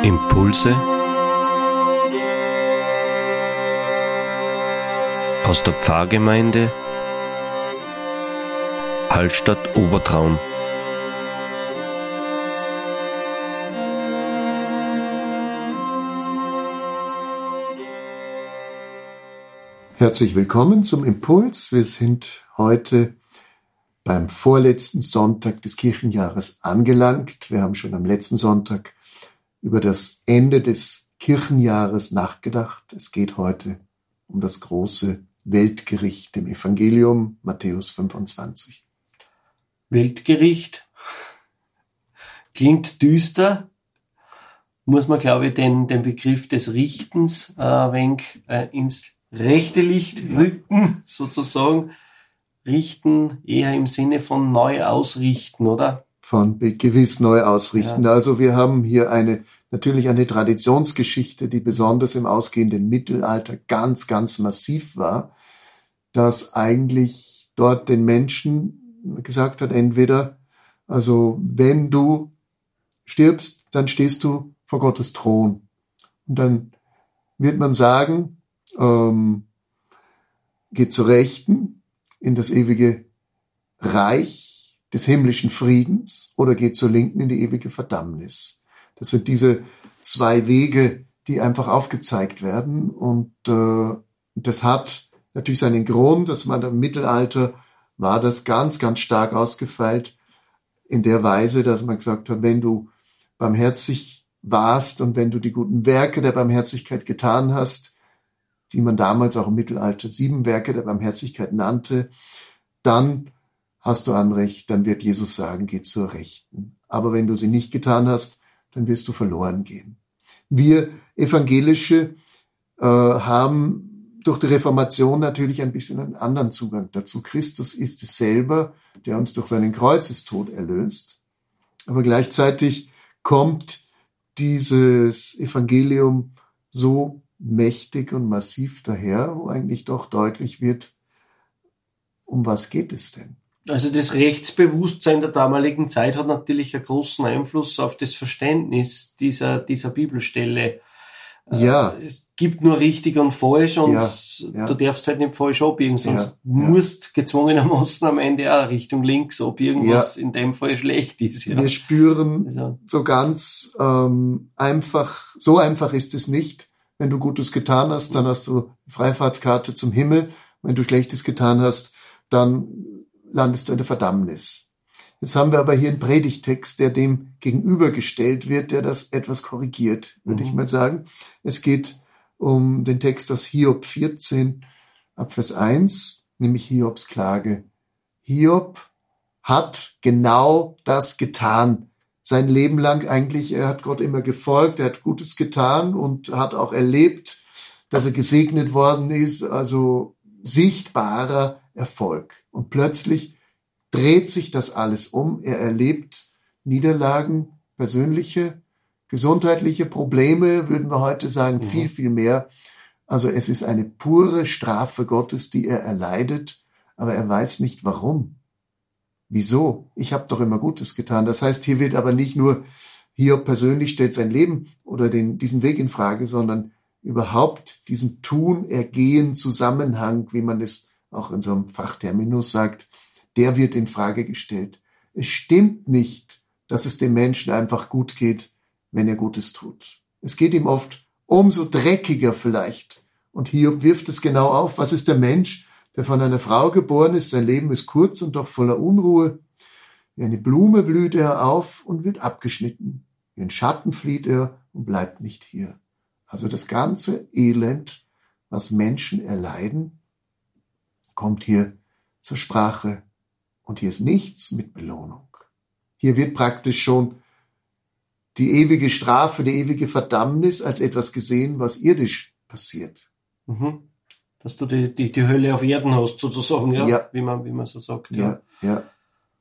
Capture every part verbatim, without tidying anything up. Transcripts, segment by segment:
Impulse aus der Pfarrgemeinde Hallstatt Obertraum. Herzlich willkommen zum Impuls. Wir sind heute beim vorletzten Sonntag des Kirchenjahres angelangt. Wir haben schon am letzten Sonntag über das Ende des Kirchenjahres nachgedacht. Es geht heute um das große Weltgericht im Evangelium, Matthäus fünfundzwanzig. Weltgericht klingt düster, muss man, glaube ich, den, den Begriff des Richtens äh, ein wenig äh, ins rechte Licht rücken, sozusagen. Richten eher im Sinne von neu ausrichten, oder? Von gewiss neu ausrichten. Ja. Also wir haben hier eine natürlich eine Traditionsgeschichte, die besonders im ausgehenden Mittelalter ganz, ganz massiv war, dass eigentlich dort den Menschen gesagt hat, entweder, also wenn du stirbst, dann stehst du vor Gottes Thron. Und dann wird man sagen, ähm, geh zur Rechten in das ewige Reich des himmlischen Friedens oder geh zur Linken in die ewige Verdammnis. Das sind diese zwei Wege, die einfach aufgezeigt werden. Und äh, das hat natürlich seinen Grund, dass man im Mittelalter war das ganz, ganz stark ausgefeilt in der Weise, dass man gesagt hat, wenn du barmherzig warst und wenn du die guten Werke der Barmherzigkeit getan hast, die man damals auch im Mittelalter sieben Werke der Barmherzigkeit nannte, dann hast du Anrecht, dann wird Jesus sagen, geh zur Rechten. Aber wenn du sie nicht getan hast, dann wirst du verloren gehen. Wir Evangelische äh, haben durch die Reformation natürlich ein bisschen einen anderen Zugang dazu. Christus ist es selber, der uns durch seinen Kreuzestod erlöst. Aber gleichzeitig kommt dieses Evangelium so mächtig und massiv daher, wo eigentlich doch deutlich wird, um was geht es denn? Also das Rechtsbewusstsein der damaligen Zeit hat natürlich einen großen Einfluss auf das Verständnis dieser, dieser Bibelstelle. Ja. Es gibt nur richtig und falsch und ja, ja. du darfst halt nicht falsch abbiegen, sonst ja, ja. musst gezwungenermaßen am Ende auch Richtung links abbiegen, ja. was in dem Fall schlecht ist. Ja. Wir spüren also. so ganz ähm, einfach, so einfach ist es nicht. Wenn du Gutes getan hast, dann hast du Freifahrtskarte zum Himmel. Wenn du Schlechtes getan hast, dann landest du in der Verdammnis. Jetzt haben wir aber hier einen Predigtext, der dem gegenübergestellt wird, der das etwas korrigiert, würde mhm. ich mal sagen. Es geht um den Text aus Hiob vierzehn, ab Vers eins, nämlich Hiobs Klage. Hiob hat genau das getan. Sein Leben lang eigentlich, er hat Gott immer gefolgt, er hat Gutes getan und hat auch erlebt, dass er gesegnet worden ist, also sichtbarer Erfolg. Und plötzlich dreht sich das alles um. Er erlebt Niederlagen, persönliche, gesundheitliche Probleme, würden wir heute sagen, mhm. viel, viel mehr. Also es ist eine pure Strafe Gottes, die er erleidet, aber er weiß nicht warum. Wieso? Ich habe doch immer Gutes getan. Das heißt, hier wird aber nicht nur Hiob persönlich stellt sein Leben oder den, diesen Weg in Frage, sondern überhaupt diesen Tun-Ergehen-Zusammenhang, wie man es auch in so einem Fachterminus sagt, der wird in Frage gestellt. Es stimmt nicht, dass es dem Menschen einfach gut geht, wenn er Gutes tut. Es geht ihm oft umso dreckiger vielleicht. Und Hiob wirft es genau auf. Was ist der Mensch, der von einer Frau geboren ist? Sein Leben ist kurz und doch voller Unruhe. Wie eine Blume blüht er auf und wird abgeschnitten. Wie ein Schatten flieht er und bleibt nicht hier. Also das ganze Elend, was Menschen erleiden, kommt hier zur Sprache. Und hier ist nichts mit Belohnung. Hier wird praktisch schon die ewige Strafe, die ewige Verdammnis als etwas gesehen, was irdisch passiert. Mhm. Dass du die, die, die Hölle auf Erden hast, sozusagen, ja, ja. Wie, man, wie man so sagt. Ja, ja. ja.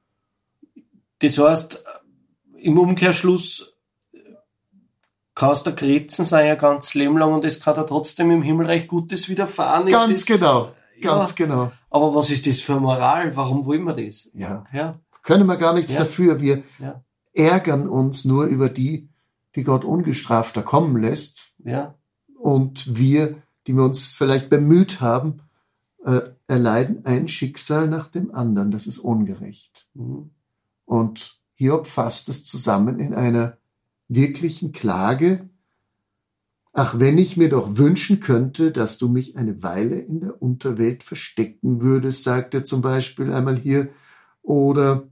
Das heißt, im Umkehrschluss kannst du Kretzen sein ein ganzes Leben lang und es kann da trotzdem im Himmelreich Gutes widerfahren. Ganz das, genau, ganz ja, genau. Aber was ist das für Moral? Warum wollen wir das? Ja, ja. Können wir gar nichts ja. dafür. Wir ja. ärgern uns nur über die, die Gott ungestrafter kommen lässt. Ja. Und wir, die wir uns vielleicht bemüht haben, äh, erleiden ein Schicksal nach dem anderen. Das ist ungerecht. Mhm. Und Hiob fasst es zusammen in einer wirklichen Klage. Ach, wenn ich mir doch wünschen könnte, dass du mich eine Weile in der Unterwelt verstecken würdest, sagt er zum Beispiel einmal hier. Oder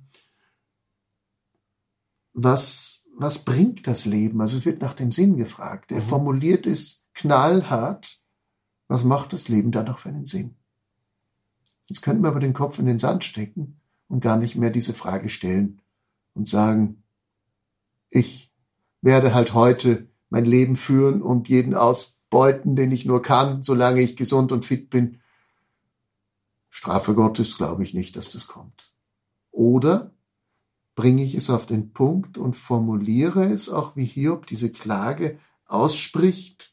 was, was bringt das Leben? Also es wird nach dem Sinn gefragt. Er Mhm. formuliert es knallhart. Was macht das Leben dann noch für einen Sinn? Jetzt könnten wir aber den Kopf in den Sand stecken und gar nicht mehr diese Frage stellen und sagen, ich werde halt heute mein Leben führen und jeden ausbeuten, den ich nur kann, solange ich gesund und fit bin. Strafe Gottes glaube ich nicht, dass das kommt. Oder bringe ich es auf den Punkt und formuliere es auch, wie Hiob diese Klage ausspricht,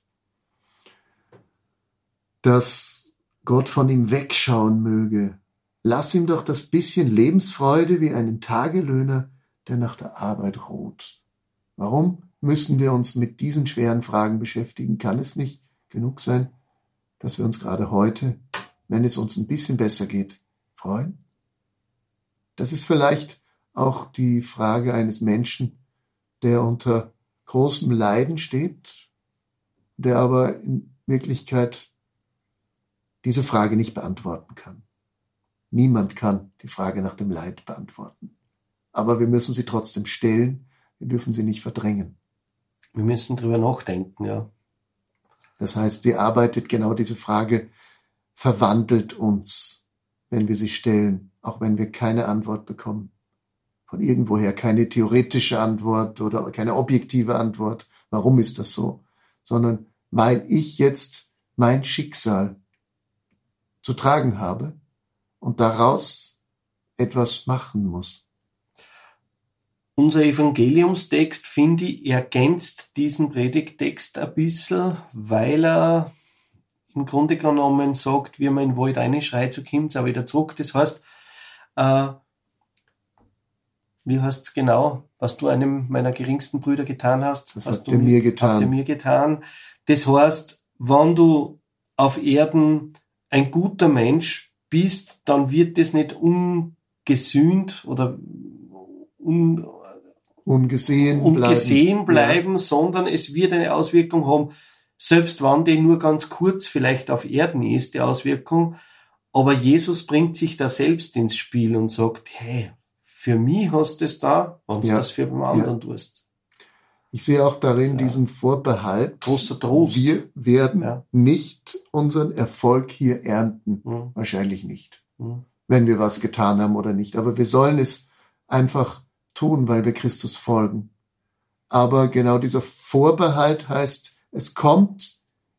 dass Gott von ihm wegschauen möge. Lass ihm doch das bisschen Lebensfreude wie einen Tagelöhner, der nach der Arbeit ruht. Warum müssen wir uns mit diesen schweren Fragen beschäftigen? Kann es nicht genug sein, dass wir uns gerade heute, wenn es uns ein bisschen besser geht, freuen? Das ist vielleicht auch die Frage eines Menschen, der unter großem Leiden steht, der aber in Wirklichkeit diese Frage nicht beantworten kann. Niemand kann die Frage nach dem Leid beantworten. Aber wir müssen sie trotzdem stellen, wir dürfen sie nicht verdrängen. Wir müssen drüber nachdenken, ja. Das heißt, die arbeitet genau diese Frage, verwandelt uns, wenn wir sie stellen, auch wenn wir keine Antwort bekommen. Von irgendwoher keine theoretische Antwort oder keine objektive Antwort. Warum ist das so? Sondern weil ich jetzt mein Schicksal zu tragen habe und daraus etwas machen muss. Unser Evangeliumstext, finde ich, ergänzt diesen Predigttext ein bisschen, weil er im Grunde genommen sagt, wie man in den Wald reinschreit, so kommt's auch wieder zurück. Das heißt, äh, wie heißt es genau, was du einem meiner geringsten Brüder getan hast? Das hast habt du ihr mir getan. Habt ihr mir getan. Das heißt, wenn du auf Erden ein guter Mensch bist, dann wird das nicht ungesühnt oder un, ungesehen, ungesehen bleiben, bleiben, ja. Sondern es wird eine Auswirkung haben, selbst wenn die nur ganz kurz vielleicht auf Erden ist, die Auswirkung. Aber Jesus bringt sich da selbst ins Spiel und sagt, hey, für mich hast du es da, wenn du ja. das für den anderen ja. tust. Ich sehe auch darin so. diesen Vorbehalt. Großer Trost. Wir werden ja. nicht unseren Erfolg hier ernten. Mhm. Wahrscheinlich nicht. Mhm. Wenn wir was getan haben oder nicht. Aber wir sollen es einfach tun, weil wir Christus folgen. Aber genau dieser Vorbehalt heißt, es kommt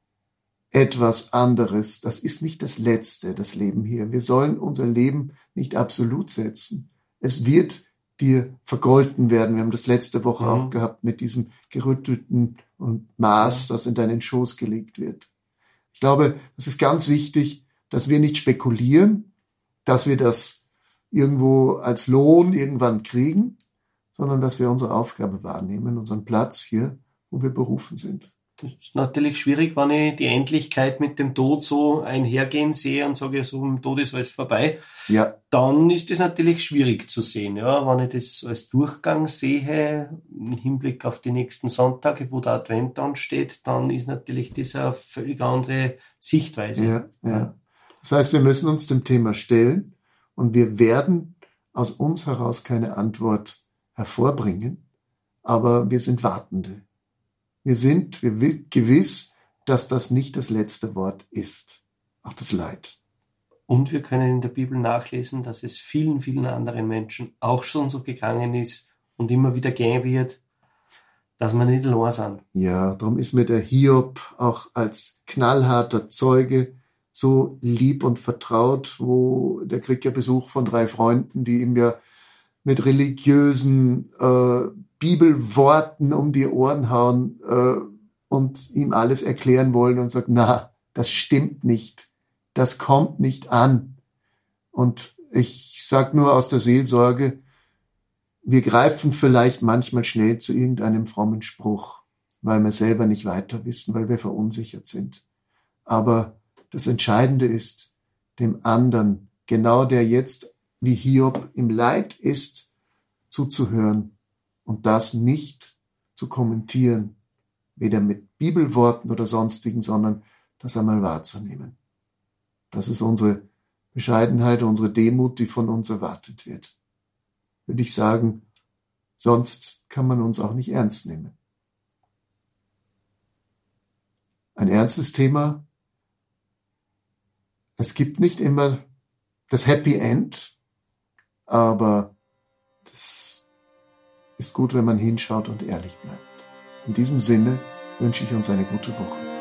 etwas anderes. Das ist nicht das Letzte, das Leben hier. Wir sollen unser Leben nicht absolut setzen. Es wird dir vergolten werden. Wir haben das letzte Woche mhm. auch gehabt mit diesem gerüttelten Maß, das in deinen Schoß gelegt wird. Ich glaube, es ist ganz wichtig, dass wir nicht spekulieren, dass wir das irgendwo als Lohn irgendwann kriegen, sondern dass wir unsere Aufgabe wahrnehmen, unseren Platz hier, wo wir berufen sind. Das ist natürlich schwierig, wenn ich die Endlichkeit mit dem Tod so einhergehen sehe und sage, so im Tod ist alles vorbei. Ja. Dann ist das natürlich schwierig zu sehen. Ja, wenn ich das als Durchgang sehe, im Hinblick auf die nächsten Sonntage, wo der Advent ansteht, dann ist natürlich das eine völlig andere Sichtweise. Ja, ja. Das heißt, wir müssen uns dem Thema stellen und wir werden aus uns heraus keine Antwort hervorbringen, aber wir sind Wartende. Wir sind gewiss, dass das nicht das letzte Wort ist. Auch das Leid. Und wir können in der Bibel nachlesen, dass es vielen, vielen anderen Menschen auch schon so gegangen ist und immer wieder gehen wird, dass wir nicht allein sind. Ja, darum ist mir der Hiob auch als knallharter Zeuge so lieb und vertraut, wo der kriegt ja Besuch von drei Freunden, die ihm ja mit religiösen äh, Bibelworten um die Ohren hauen äh, und ihm alles erklären wollen und sagt, na, das stimmt nicht, das kommt nicht an. Und ich sag nur aus der Seelsorge, wir greifen vielleicht manchmal schnell zu irgendeinem frommen Spruch. weil wir selber nicht weiter wissen, weil wir verunsichert sind. Aber das Entscheidende ist, dem anderen, genau der jetzt wie Hiob im Leid ist, zuzuhören und das nicht zu kommentieren, weder mit Bibelworten oder sonstigen, sondern das einmal wahrzunehmen. Das ist unsere Bescheidenheit, unsere Demut, die von uns erwartet wird. Würde ich sagen, sonst kann man uns auch nicht ernst nehmen. Ein ernstes Thema. Es gibt nicht immer das Happy End, aber das ist gut, wenn man hinschaut und ehrlich bleibt. In diesem Sinne wünsche ich uns eine gute Woche.